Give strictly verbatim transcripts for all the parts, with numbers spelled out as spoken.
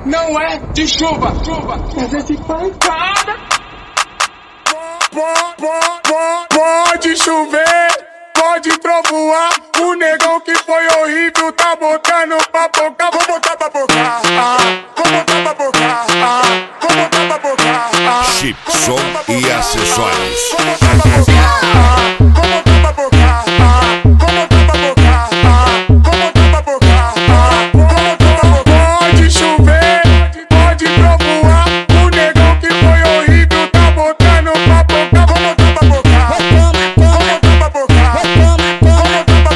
não é de chuva, chuva, mas é de pancada. Pode chover, pode trovoar. O negão que foi horrível tá botando pra boca. Vou botar pra boca, ah, vou botar pra boca, ah, vou botar pra boca, ah. Chip, som e acessórios. Vou botar pra boca, ah, vou botar pra boca, ah, vou botar pra boca, ah, vou botar pra boca, ah, vou botar pra boca. Pode chover, pode trovoar. O negão que foi horrível tá botando pra boca. Vou botar pra boca, vou botar pra boca, vou botar pra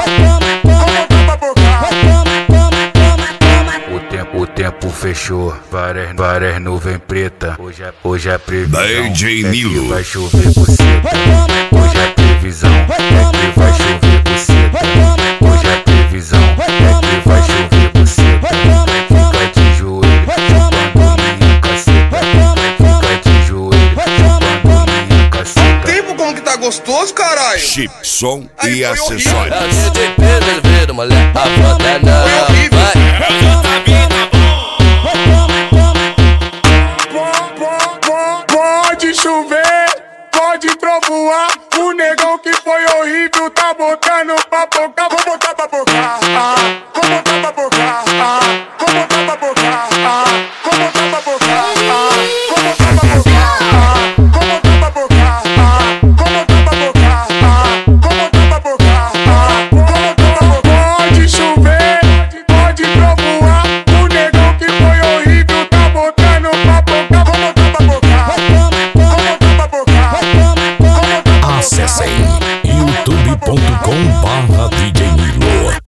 boca. O tempo, o tempo fechou, várias, várias nuvens preta. Hoje é, hoje é previsão, D J é Nilo. que vai chover buceta. Hoje é previsão, é que vai chover buceta. Hoje é previsão, é que vai chover buceta. Fica de joelho, chupando minha caceta. Fica de joelho, chupando minha caceta. Tempo como que tá gostoso, caralho. Chip, som Aí e foi horrível. acessórios. É o D J Pedro, moleque, a foda é não.